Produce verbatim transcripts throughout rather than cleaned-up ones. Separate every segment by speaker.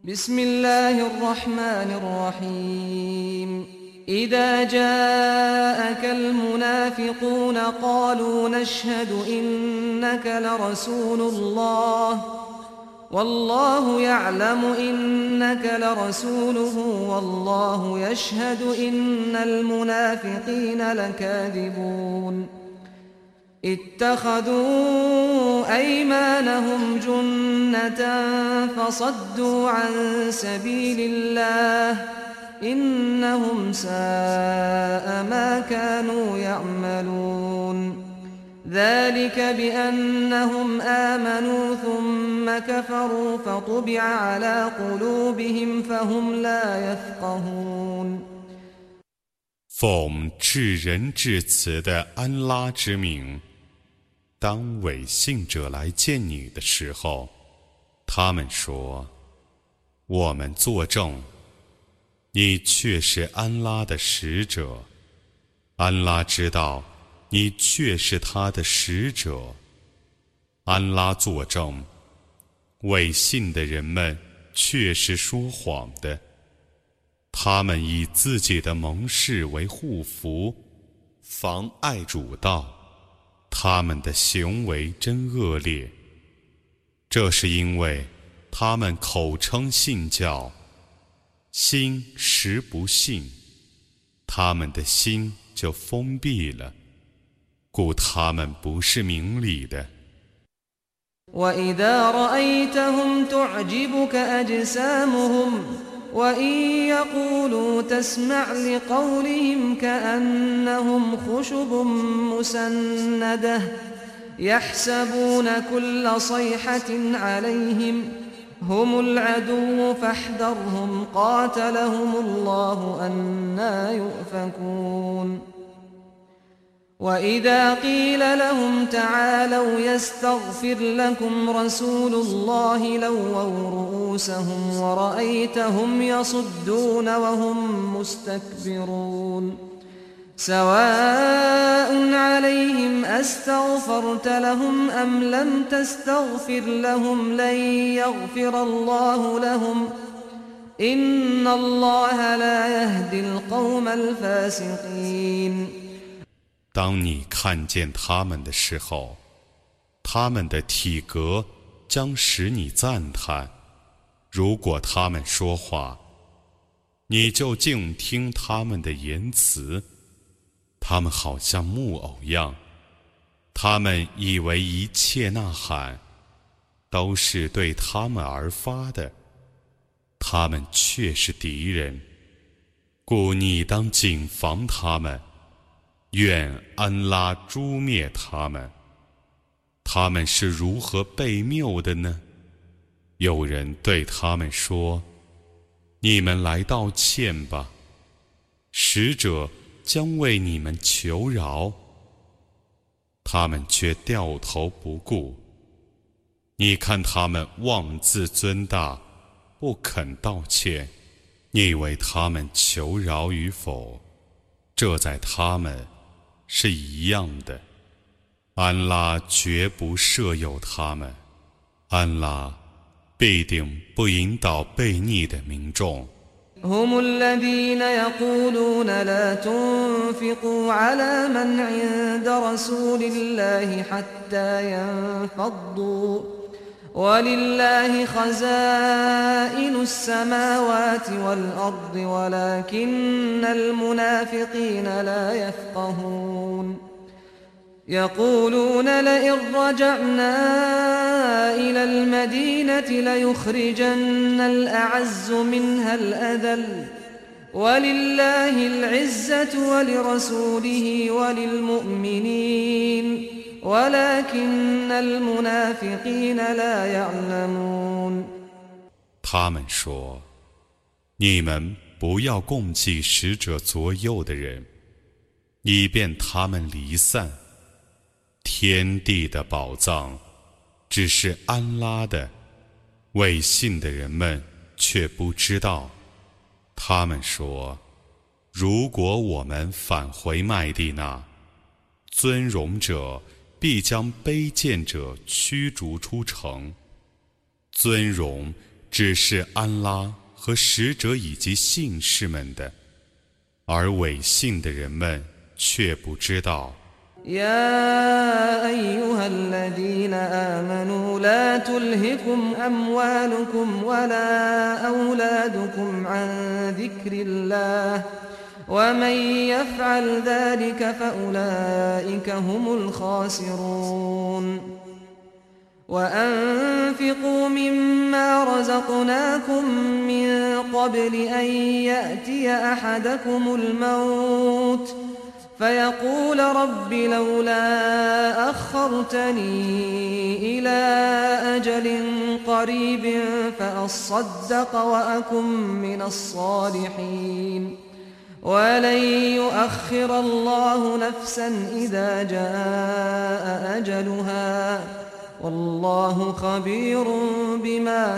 Speaker 1: بسم الله الرحمن الرحيم إذا جاءك المنافقون قالوا نشهد إنك لرسول الله والله يعلم إنك لرسوله والله يشهد إن المنافقين لكاذبون اتخذوا أيمانهم جنة فصدوا عن سبيل الله إنهم ساء ما كانوا يعملون ذلك بأنهم آمنوا ثم كفروا فطبع على قلوبهم فهم لا يفقهون
Speaker 2: 奉至仁至慈的安拉之名，当伪信者来见你的时候，他们说：我们作证，你却是安拉的使者。安拉知道你却是他的使者。安拉作证，伪信的人们却是说谎的。他们以自己的盟誓为护符，妨碍主道，他们的行为真恶劣。这是因为他们口称信教，心实不信，他们的心就封闭了，故他们不是明理的。
Speaker 1: وإذا رأيتهم تعجبك أجسامهم وإن يقولوا تسمع لقولهم كأنهم خشب مسندة يحسبون كل صيحة عليهم هم العدو فاحذرهم قاتلهم الله أنى يؤفكون وإذا قيل لهم تعالوا يستغفر لكم رسول الله لووا رؤوسهم ورأيتهم يصدون وهم مستكبرون سواء عليهم أستغفرت لهم أم لم تستغفر لهم لن يغفر الله لهم إن الله لا يهدي القوم الفاسقين
Speaker 2: 当你看见他们的时候，他们的体格将使你赞叹。如果他们说话，你就静听他们的言辞。他们好像木偶样，他们以为一切呐喊都是对他们而发的，他们却是敌人，故你当谨防他们。愿安拉诛灭他们。他们是如何被谬的呢？有人对他们说：你们来道歉吧，使者将为你们求饶。他们却掉头不顾。你看他们妄自尊大，不肯道歉，你以为他们求饶与否？这在他们是一样的。安拉绝不设有他们，安拉必定不引导悖逆的民众。
Speaker 1: هم الذين يقولون لا تنفقوا على من عند رسول الله حتى ينفضوا ولله خزائن السماوات والأرض ولكن المنافقين لا يفقهون يقولون لئن رجعنا إلى المدينة ليخرجن الأعز منها الأذل ولله العزة ولرسوله وللمؤمنين ولكن المنافقين لا يعلمون
Speaker 2: 他们说：你们不要共计使者左右的人，以便他们离散。天地的宝藏只是安拉的，伪信的人们却不知道。他们说：如果我们返回麦地那，尊荣者必将卑贱者驱逐出城。尊荣只是安拉和使者以及信士们的，而伪信的人们却不知道。
Speaker 1: يا أيها الذين آمنوا لا تلهكم أموالكم ولا أولادكم عن ذكر الله ومن يفعل ذلك فأولئك هم الخاسرون وأنفقوا مما رزقناكم من قبل أن يأتي أحدكم الموت فيقول رب لولا أخرتني إلى أجل قريب فأصدق وأكن من الصالحين ولن يؤخر الله نفسا إذا جاء أجلها والله خبير بما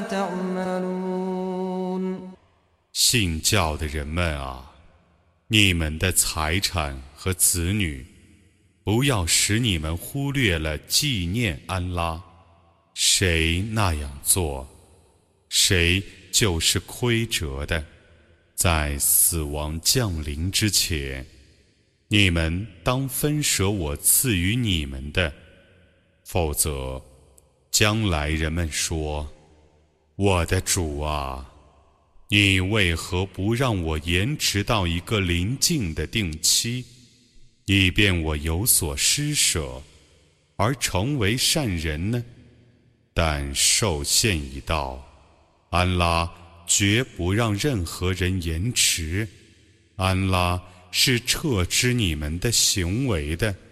Speaker 1: تعملون
Speaker 2: 信教的人们啊，你们的财产和子女，不要使你们忽略了纪念安拉。谁那样做，谁就是亏折的。在死亡降临之前，你们当分舍我赐予你们的，否则，将来人们说：“我的主啊，你为何不让我延迟到一个临近的定期？”以便我有所施舍，而成为善人呢？但寿限已到，安拉绝不让任何人延迟。安拉是撤知你们的行为的。